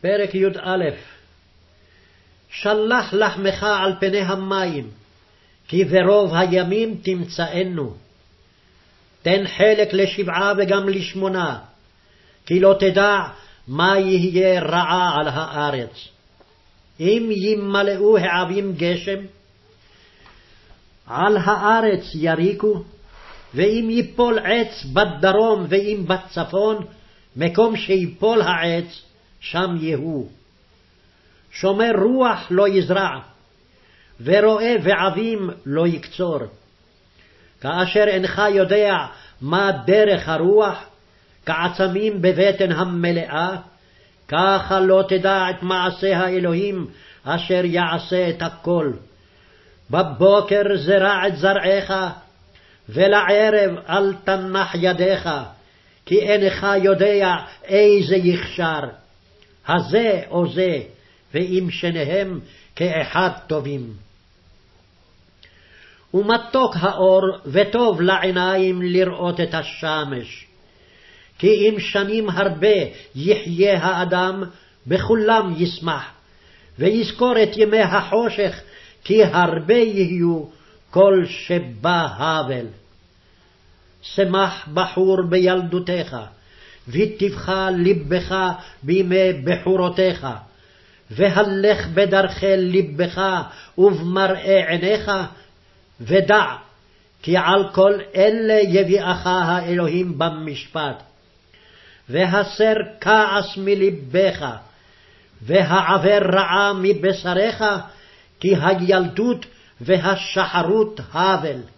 פרק י"א. שלח לחמך על פני המים, כי ברוב הימים תמצאנו. תן חלק ל7 וגם ל8, כי לא תדע מה יהיה רעה על הארץ. אם ימלאו העבים גשם, על הארץ יריקו, ואם ייפול עץ בדרום ואם בצפון, מקום שיפול העץ, שם יהו. שומר רוח לא יזרע, ורואה ועבים לא יקצור. כאשר אינך יודע מה דרך הרוח, כעצמים בבטן המלאה, ככה לא תדע את מעשה האלוהים אשר יעשה את הכל. בבוקר זרע את זרעך, ולערב אל תנח ידיך, כי אינך יודע איזה יכשר, הזה או זה, ואם שניהם כאחד טובים. ומתוק האור וטוב לעיניים לראות את השמש, כי אם שנים הרבה יחיה האדם, בכולם ישמח, ויזכור את ימי החושך, כי הרבה יהיו כל שבא הבל. שמח בחור בילדותך, וטבך לבך בימי בחורותיך, והלך בדרכי לבך ובמראה עיניך, ודע כי על כל אלה יביאך האלוהים במשפט. והסר כעס מלבך, והעבר רעה מבשריך, כי הילדות והשחרות הבל.